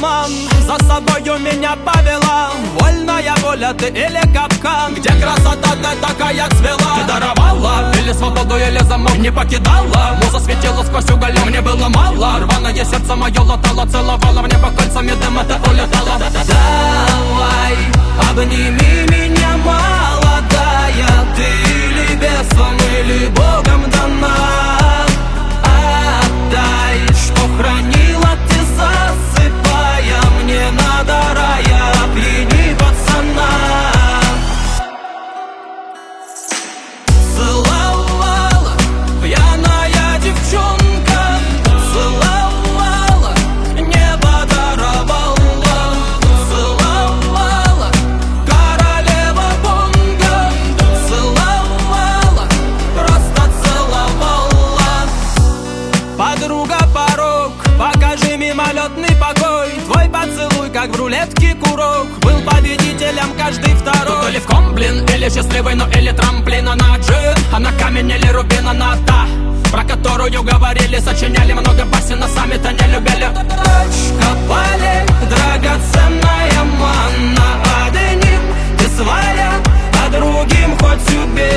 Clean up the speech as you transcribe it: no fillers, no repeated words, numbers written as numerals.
обман, за собою меня повела. Вольная воля ты или капкан? Где красота ты такая цвела? Ты даровала или свободу, или замок не покидала? Муза светила сквозь уголь, мне было мало. Рваное сердце мое латало, целовала в небо кольцами, дым это улетало. Давай, обними меня, молодая. Ты или бесом, или Богом дана. Отдай, что хранила ты, засыпая. Мне надо рая, опьяни пацана. Целовала пьяная девчонка, целовала, небо даровала. Целовала королева бонга, целовала, просто целовала. Подруга, порог, покажи мимолетный покой. Твой поцелуй, как в рулетке курок, был победителем каждый второй. Тут или в комблин, или счастливый, но или трамплин. Она джин, она камень или рубин. Она та, про которую говорили, сочиняли много басен, но сами-то не любили. Точка полей, драгоценная манна. Одним ты своя, а другим хоть убей.